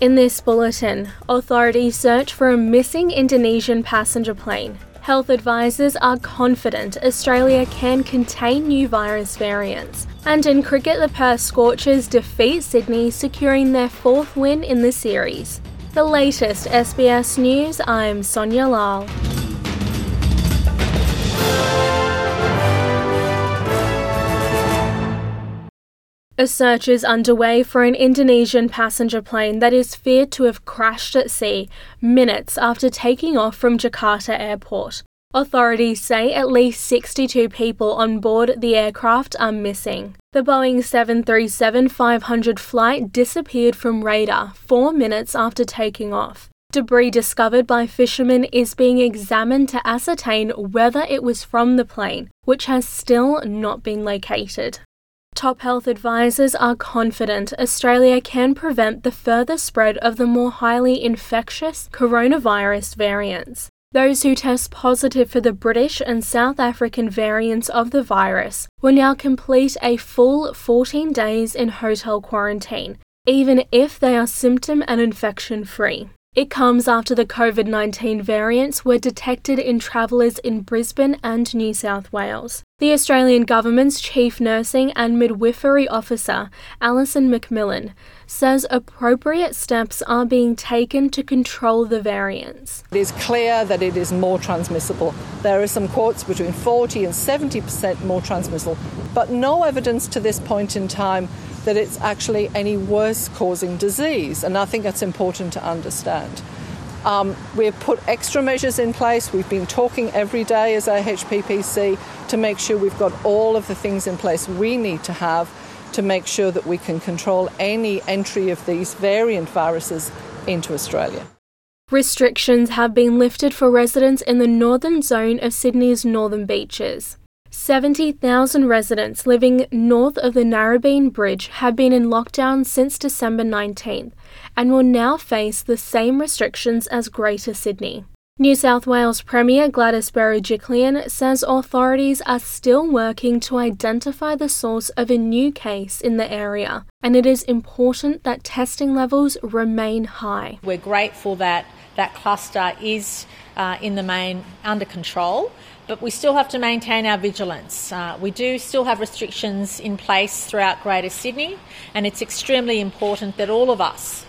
In this bulletin, authorities search for a missing Indonesian passenger plane. Health advisors are confident Australia can contain new virus variants. And in cricket, the Perth Scorchers defeat Sydney, securing their fourth win in the series. The latest SBS News, I'm Sonia Lal. A search is underway for an Indonesian passenger plane that is feared to have crashed at sea minutes after taking off from Jakarta Airport. Authorities say at least 62 people on board the aircraft are missing. The Boeing 737-500 flight disappeared from radar 4 minutes after taking off. Debris discovered by fishermen is being examined to ascertain whether it was from the plane, which has still not been located. Top health advisors are confident Australia can prevent the further spread of the more highly infectious coronavirus variants. Those who test positive for the British and South African variants of the virus will now complete a full 14 days in hotel quarantine, even if they are symptom and infection-free. It comes after the COVID-19 variants were detected in travellers in Brisbane and New South Wales. The Australian Government's Chief Nursing and Midwifery Officer, Alison McMillan, says appropriate steps are being taken to control the variants. It is clear that it is more transmissible. There are some quotes between 40 and 70% more transmissible, but no evidence to this point in time that it's actually any worse causing disease, and I think that's important to understand. We've put extra measures in place. We've been talking every day as AHPPC to make sure we've got all of the things in place we need to have to make sure that we can control any entry of these variant viruses into Australia. Restrictions have been lifted for residents in the northern zone of Sydney's northern beaches. 70,000 residents living north of the Narrabeen Bridge have been in lockdown since December 19th and will now face the same restrictions as Greater Sydney. New South Wales Premier Gladys Berejiklian says authorities are still working to identify the source of a new case in the area, and it is important that testing levels remain high. We're grateful that that cluster is in the main under control, but we still have to maintain our vigilance. We do still have restrictions in place throughout Greater Sydney, and it's extremely important that all of us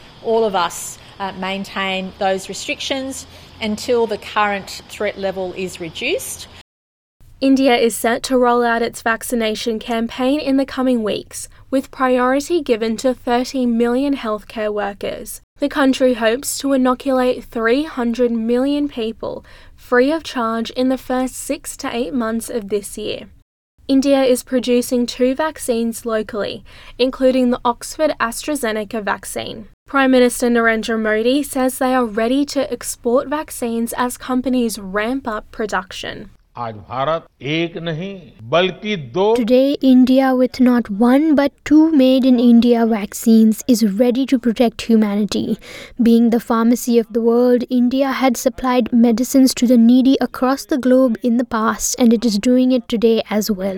maintain those restrictions until the current threat level is reduced. India is set to roll out its vaccination campaign in the coming weeks, with priority given to 30 million healthcare workers. The country hopes to inoculate 300 million people free of charge in the first 6 to 8 months of this year. India is producing 2 vaccines locally, including the Oxford AstraZeneca vaccine. Prime Minister Narendra Modi says they are ready to export vaccines as companies ramp up production. Today, India, with not one but 2 made-in-India vaccines, is ready to protect humanity. Being the pharmacy of the world, India had supplied medicines to the needy across the globe in the past, and it is doing it today as well.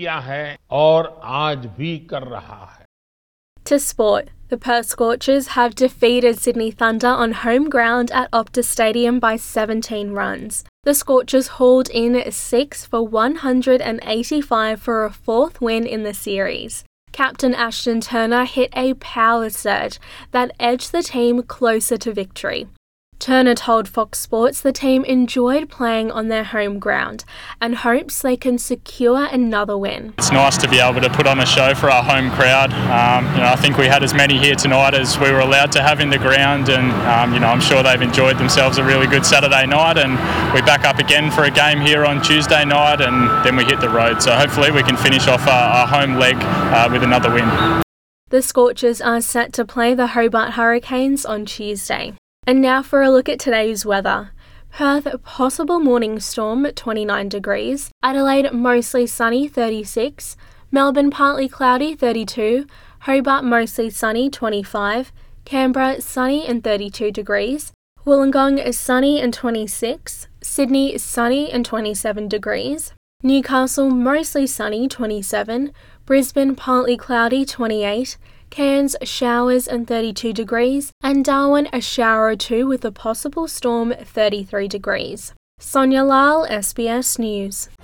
To sport, the Perth Scorchers have defeated Sydney Thunder on home ground at Optus Stadium by 17 runs. The Scorchers hauled in 6 for 185 for a fourth win in the series. Captain Ashton Turner hit a power surge that edged the team closer to victory. Turner told Fox Sports the team enjoyed playing on their home ground and hopes they can secure another win. It's nice to be able to put on a show for our home crowd. I think we had as many here tonight as we were allowed to have in the ground, and I'm sure they've enjoyed themselves a really good Saturday night, and we back up again for a game here on Tuesday night, and then we hit the road. So hopefully we can finish off our home leg with another win. The Scorchers are set to play the Hobart Hurricanes on Tuesday. And now for a look at today's weather. Perth, possible morning storm, 29 degrees. Adelaide, mostly sunny, 36. Melbourne, partly cloudy, 32. Hobart, mostly sunny, 25. Canberra, sunny and 32 degrees. Wollongong is sunny and 26. Sydney is sunny and 27 degrees. Newcastle, mostly sunny, 27. Brisbane, partly cloudy, 28. Cairns showers and 32 degrees, and Darwin a shower or two with a possible storm 33 degrees. Sonia Lal, SBS News.